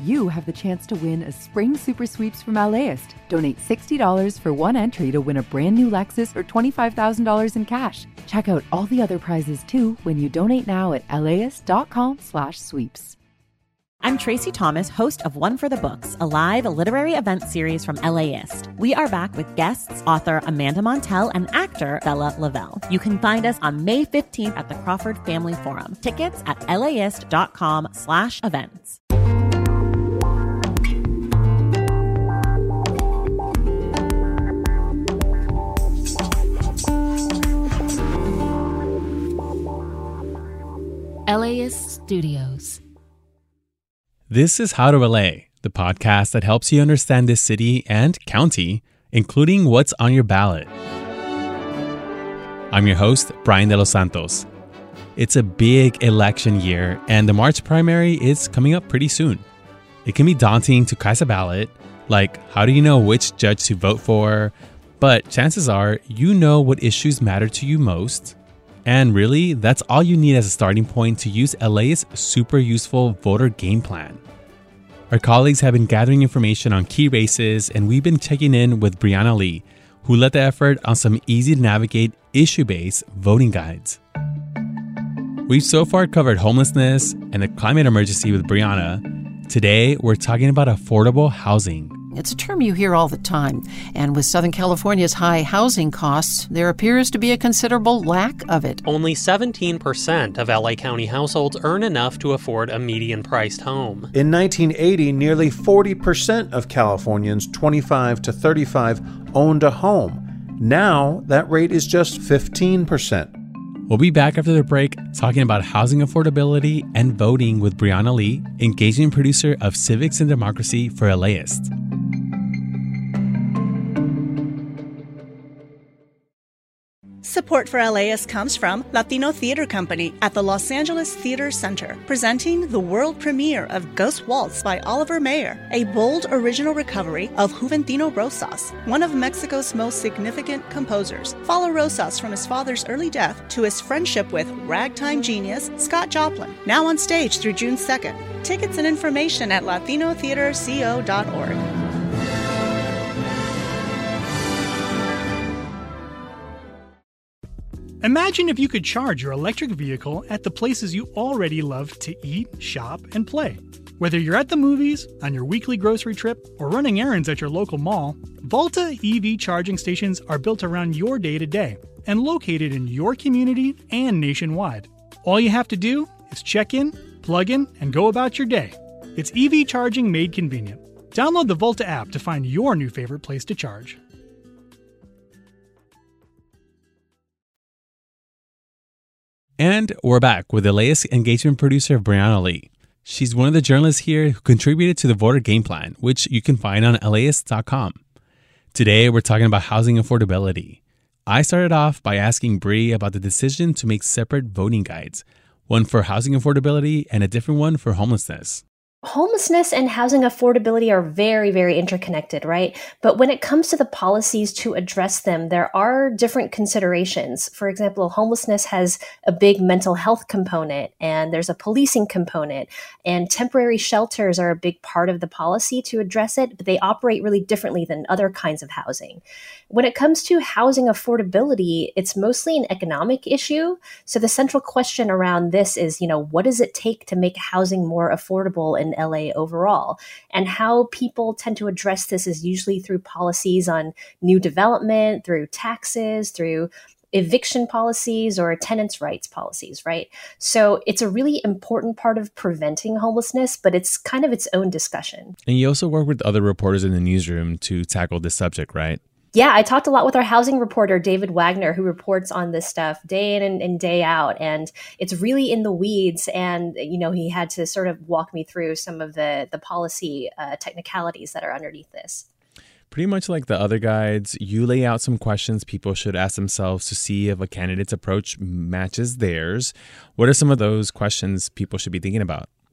you have the chance to win a spring super sweeps from LAist. Donate $60 for one entry to win a brand new Lexus or $25,000 in cash. Check out all the other prizes too when you donate now at laist.com/sweeps. I'm Tracy Thomas, host of One for the Books, a live literary event series from LAist. We are back with guests, author Amanda Montell and actor Bella Lavelle. You can find us on May 15th at the Crawford Family Forum. Tickets at laist.com/events. LAist Studios. This is How to LA, the podcast that helps you understand this city and county, including what's on your ballot. I'm your host, Brian De Los Santos. It's a big election year, and the March primary is coming up pretty soon. It can be daunting to cast a ballot, like how do you know which judge to vote for? But chances are you know what issues matter to you most. And really, that's all you need as a starting point to use LA's super useful voter game plan. Our colleagues have been gathering information on key races, and we've been checking in with Brianna Lee, who led the effort on some easy-to-navigate, issue-based voting guides. We've so far covered homelessness and the climate emergency with Brianna. Today, we're talking about affordable housing. It's a term you hear all the time, and with Southern California's high housing costs, there appears to be a considerable lack of it. Only 17% of LA County households earn enough to afford a median-priced home. In 1980, nearly 40% of Californians 25 to 35 owned a home. Now, that rate is just 15%. We'll be back after the break talking about housing affordability and voting with Brianna Lee, engaging producer of Civics and Democracy for LAist. Support for LAist comes from Latino Theater Company at the Los Angeles Theater Center, presenting the world premiere of Ghost Waltz by Oliver Mayer, a bold original recovery of Juventino Rosas, one of Mexico's most significant composers. Follow Rosas from his father's early death to his friendship with ragtime genius Scott Joplin, now on stage through June 2nd. Tickets and information at latinotheaterco.org. Imagine if you could charge your electric vehicle at the places you already love to eat, shop, and play. Whether you're at the movies, on your weekly grocery trip, or running errands at your local mall, Volta EV charging stations are built around your day-to-day and located in your community and nationwide. All you have to do is check in, plug in, and go about your day. It's EV charging made convenient. Download the Volta app to find your new favorite place to charge. And we're back with the latest engagement producer, Brianna Lee. She's one of the journalists here who contributed to the voter game plan, which you can find on laist.com. Today, we're talking about housing affordability. I started off by asking Bri about the decision to make separate voting guides, one for housing affordability and a different one for homelessness. Homelessness and housing affordability are very, very interconnected, right? But when it comes to the policies to address them, there are different considerations. For example, homelessness has a big mental health component, and there's a policing component, and temporary shelters are a big part of the policy to address it, but they operate really differently than other kinds of housing. When it comes to housing affordability, it's mostly an economic issue. So the central question around this is, what does it take to make housing more affordable in LA overall? And how people tend to address this is usually through policies on new development, through taxes, through eviction policies or tenants' rights policies, right? So it's a really important part of preventing homelessness, but it's kind of its own discussion. And you also work with other reporters in the newsroom to tackle this subject, right? Yeah, I talked a lot with our housing reporter, David Wagner, who reports on this stuff day in and day out. And it's really in the weeds. And, he had to sort of walk me through some of the policy technicalities that are underneath this. Pretty much like the other guides, you lay out some questions people should ask themselves to see if a candidate's approach matches theirs. What are some of those questions people should be thinking about?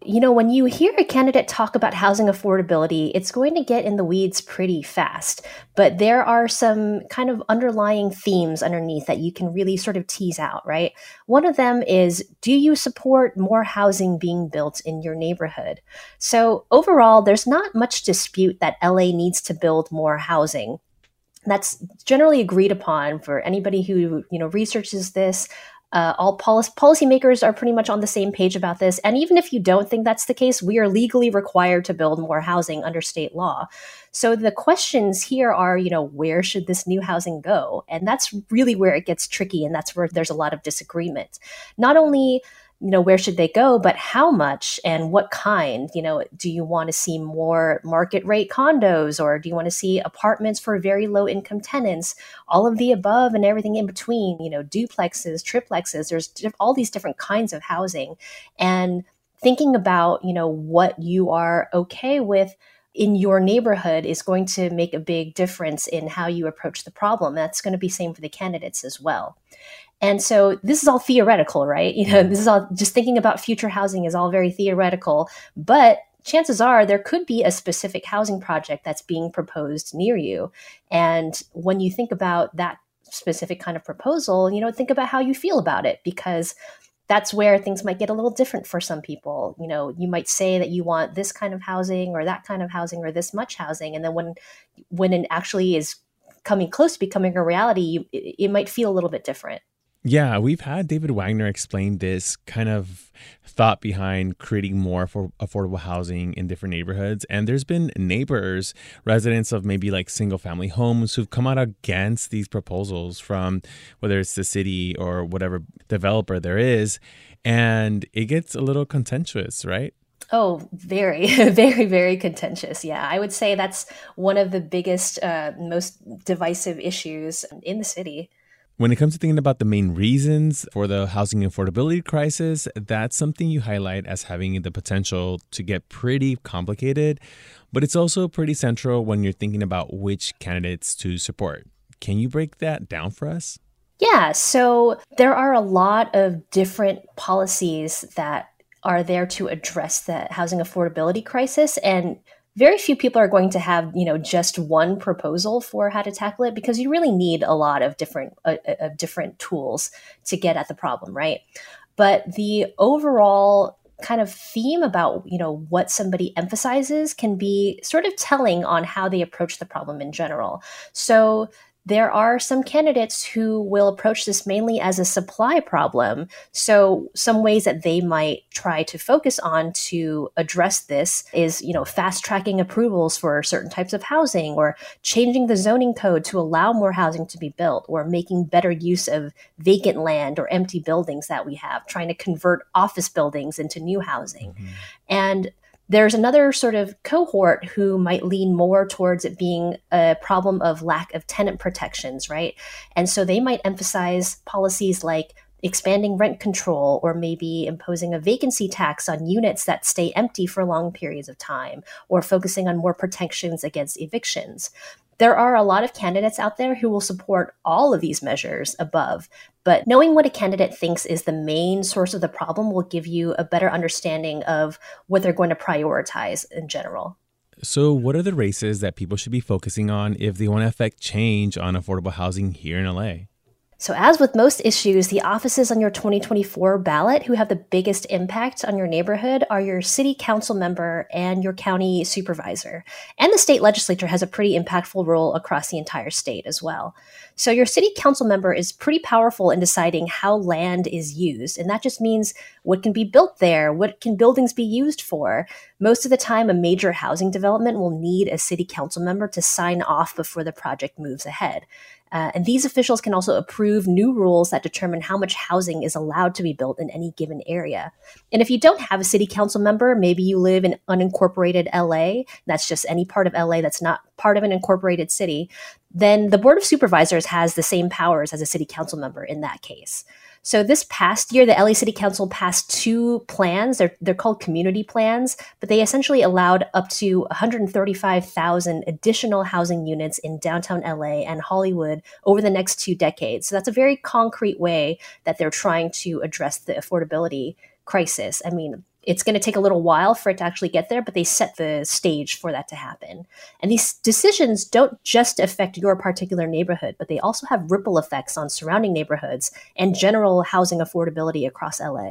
when you hear a candidate talk about housing affordability, it's going to get in the weeds pretty fast. But there are some kind of underlying themes underneath that you can really sort of tease out, right? One of them is, do you support more housing being built in your neighborhood? So overall, there's not much dispute that LA needs to build more housing. That's generally agreed upon for anybody who, researches this. All policymakers are pretty much on the same page about this. And even if you don't think that's the case, we are legally required to build more housing under state law. So the questions here are, where should this new housing go? And that's really where it gets tricky. And that's where there's a lot of disagreement. Not only where should they go, but how much and what kind? Do you want to see more market rate condos, or do you want to see apartments for very low income tenants? All of the above and everything in between, duplexes, triplexes, there's all these different kinds of housing. And thinking about, what you are okay with in your neighborhood is going to make a big difference in how you approach the problem. That's going to be same for the candidates as well. And so this is all theoretical, right? This is all just thinking about future housing is all very theoretical, but chances are there could be a specific housing project that's being proposed near you. And when you think about that specific kind of proposal, think about how you feel about it, because that's where things might get a little different for some people. You might say that you want this kind of housing or that kind of housing or this much housing. And then when it actually is coming close to becoming a reality, it might feel a little bit different. Yeah, we've had David Wagner explain this kind of thought behind creating more for affordable housing in different neighborhoods. And there's been neighbors, residents of maybe like single family homes, who've come out against these proposals from whether it's the city or whatever developer there is. And it gets a little contentious, right? Oh, very, very, very contentious. Yeah, I would say that's one of the biggest, most divisive issues in the city. When it comes to thinking about the main reasons for the housing affordability crisis, that's something you highlight as having the potential to get pretty complicated, but it's also pretty central when you're thinking about which candidates to support. Can you break that down for us? Yeah, so there are a lot of different policies that are there to address the housing affordability crisis, and very few people are going to have, just one proposal for how to tackle it, because you really need a lot of different tools to get at the problem, right? But the overall kind of theme about, what somebody emphasizes can be sort of telling on how they approach the problem in general. So there are some candidates who will approach this mainly as a supply problem. So some ways that they might try to focus on to address this is, fast tracking approvals for certain types of housing, or changing the zoning code to allow more housing to be built, or making better use of vacant land or empty buildings that we have, trying to convert office buildings into new housing. Mm-hmm. And there's another sort of cohort who might lean more towards it being a problem of lack of tenant protections, right? And so they might emphasize policies like expanding rent control, or maybe imposing a vacancy tax on units that stay empty for long periods of time, or focusing on more protections against evictions. There are a lot of candidates out there who will support all of these measures above, but knowing what a candidate thinks is the main source of the problem will give you a better understanding of what they're going to prioritize in general. So what are the races that people should be focusing on if they want to affect change on affordable housing here in LA? So as with most issues, the offices on your 2024 ballot who have the biggest impact on your neighborhood are your city council member and your county supervisor. And the state legislature has a pretty impactful role across the entire state as well. So your city council member is pretty powerful in deciding how land is used. And that just means what can be built there, what can buildings be used for. Most of the time, a major housing development will need a city council member to sign off before the project moves ahead. And these officials can also approve new rules that determine how much housing is allowed to be built in any given area. And if you don't have a city council member, maybe you live in unincorporated LA, that's just any part of LA that's not part of an incorporated city, then the Board of Supervisors has the same powers as a city council member in that case. So this past year, the LA City Council passed 2 plans. They're called community plans, but they essentially allowed up to 135,000 additional housing units in downtown LA and Hollywood over the next 2 decades. So that's a very concrete way that they're trying to address the affordability crisis. I mean, It's going to take a little while for it to actually get there, but they set the stage for that to happen. And these decisions don't just affect your particular neighborhood, but they also have ripple effects on surrounding neighborhoods and general housing affordability across LA.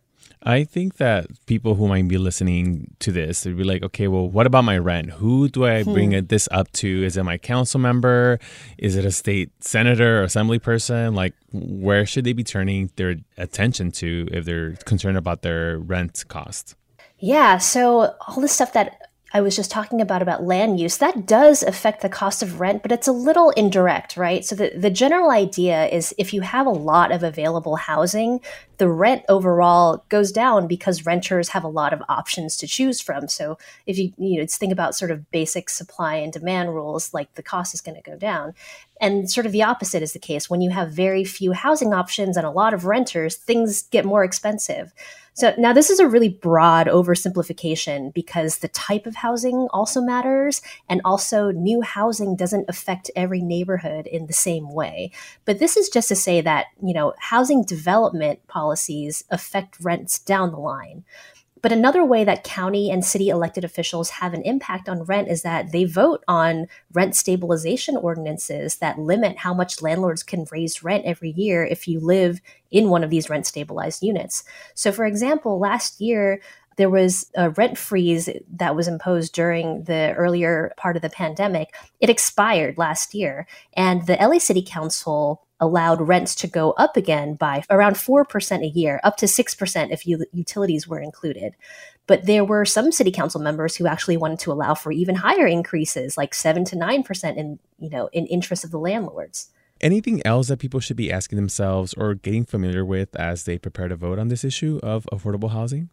I think that people who might be listening to this, they'd be like, okay, well, what about my rent? Who do I bring this up to? Is it my council member? Is it a state senator or assembly person? Like, where should they be turning their attention to if they're concerned about their rent cost? Yeah, so all the stuff that I was just talking about land use, that does affect the cost of rent, but it's a little indirect, right? So the general idea is if you have a lot of available housing, the rent overall goes down because renters have a lot of options to choose from. So if you think about sort of basic supply and demand rules, like the cost is going to go down. And sort of the opposite is the case. When you have very few housing options and a lot of renters, things get more expensive. So now this is a really broad oversimplification because the type of housing also matters, and also new housing doesn't affect every neighborhood in the same way. But this is just to say that, housing development policies affect rents down the line. But another way that county and city elected officials have an impact on rent is that they vote on rent stabilization ordinances that limit how much landlords can raise rent every year if you live in one of these rent stabilized units. So for example, last year, there was a rent freeze that was imposed during the earlier part of the pandemic. It expired last year, and the LA City Council allowed rents to go up again by around 4% a year, up to 6% if utilities were included. But there were some city council members who actually wanted to allow for even higher increases, like 7 to 9% in interest of the landlords. Anything else that people should be asking themselves or getting familiar with as they prepare to vote on this issue of affordable housing?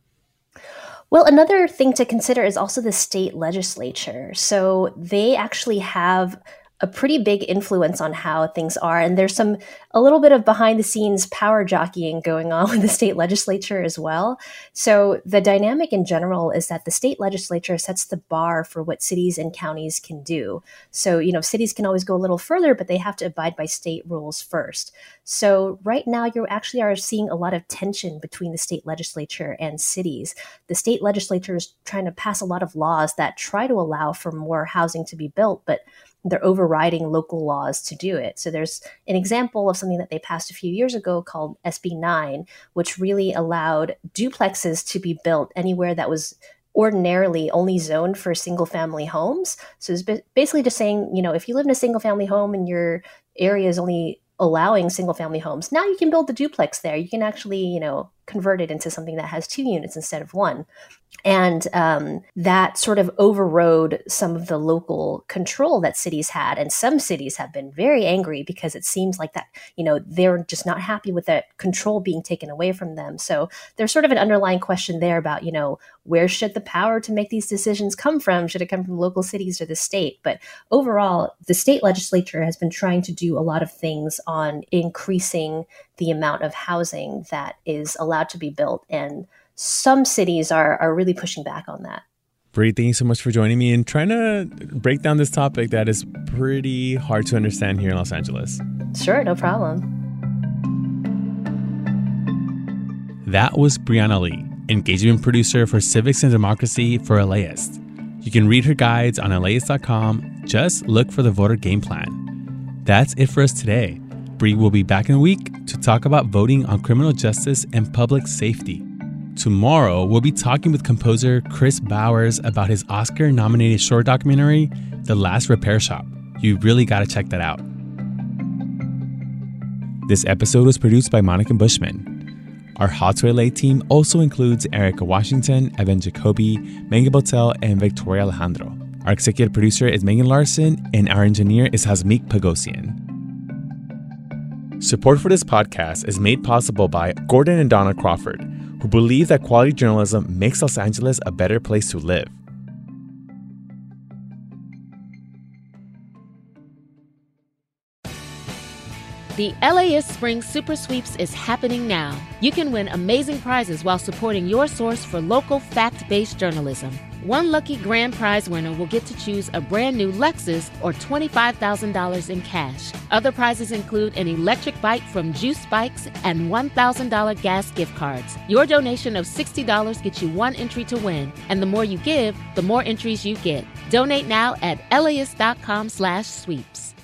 Well, another thing to consider is also the state legislature. So they actually have a pretty big influence on how things are. And there's a little bit of behind the scenes power jockeying going on with the state legislature as well. So the dynamic in general is that the state legislature sets the bar for what cities and counties can do. So, cities can always go a little further, but they have to abide by state rules first. So right now you actually are seeing a lot of tension between the state legislature and cities. The state legislature is trying to pass a lot of laws that try to allow for more housing to be built, but they're overriding local laws to do it. So there's an example of something that they passed a few years ago called SB 9, which really allowed duplexes to be built anywhere that was ordinarily only zoned for single family homes. So it's basically just saying, if you live in a single family home and your area is only allowing single family homes, now you can build the duplex there. You can actually, convert it into something that has 2 units instead of 1. And that sort of overrode some of the local control that cities had. And some cities have been very angry because it seems like that, they're just not happy with that control being taken away from them. So there's sort of an underlying question there about, where should the power to make these decisions come from? Should it come from local cities or the state? But overall, the state legislature has been trying to do a lot of things on increasing the amount of housing that is allowed to be built. And some cities are really pushing back on that. Bree, thank you so much for joining me and trying to break down this topic that is pretty hard to understand here in Los Angeles. Sure, no problem. That was Brianna Lee, engagement producer for Civics and Democracy for LAist. You can read her guides on LAist.com. Just look for the voter game plan. That's it for us today. Bree will be back in a week to talk about voting on criminal justice and public safety. Tomorrow, we'll be talking with composer Chris Bowers about his Oscar-nominated short documentary, The Last Repair Shop. You really got to check that out. This episode was produced by Monica Bushman. Our Hot to LA team also includes Erica Washington, Evan Jacoby, Megan Botel, and Victoria Alejandro. Our executive producer is Megan Larson, and our engineer is Hasmik Pagosian. Support for this podcast is made possible by Gordon and Donna Crawford, who believe that quality journalism makes Los Angeles a better place to live. The LAist Spring Super Sweeps is happening now. You can win amazing prizes while supporting your source for local fact-based journalism. One lucky grand prize winner will get to choose a brand new Lexus or $25,000 in cash. Other prizes include an electric bike from Juice Bikes and $1,000 gas gift cards. Your donation of $60 gets you one entry to win, and the more you give, the more entries you get. Donate now at LAist.com/sweeps.